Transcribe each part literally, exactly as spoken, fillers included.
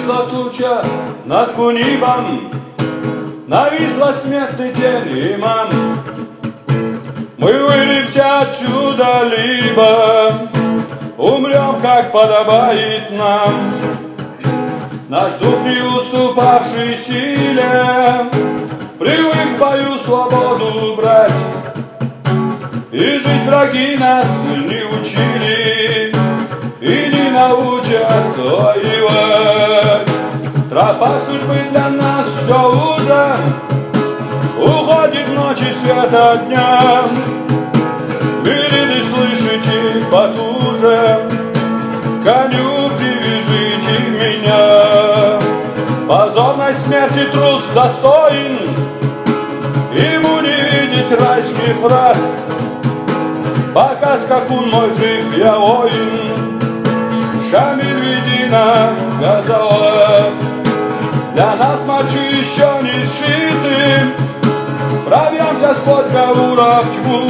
Нависла туча над Кунибом, нависла смертный день имам. Мы выльемся отсюда, либо умрем, как подобает нам. Наш дух, не уступавший силе, привык в бою свободу брать. И жить враги нас не учили, и не научат воевать. Тропа судьбы для нас все уже уходит в ночи света дня. Видите, слышите, потуже коню привяжите меня. Позорной смерти трус достоин, ему не видеть райских врат. Пока скакун мой жив, я воин, Шамиль, веди на Газалат. Для нас мочи еще не сшиты, пробьемся сквозь Гавуров тьму.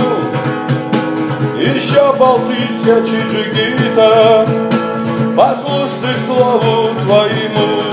Еще полтысячи джигита послушны слову твоему.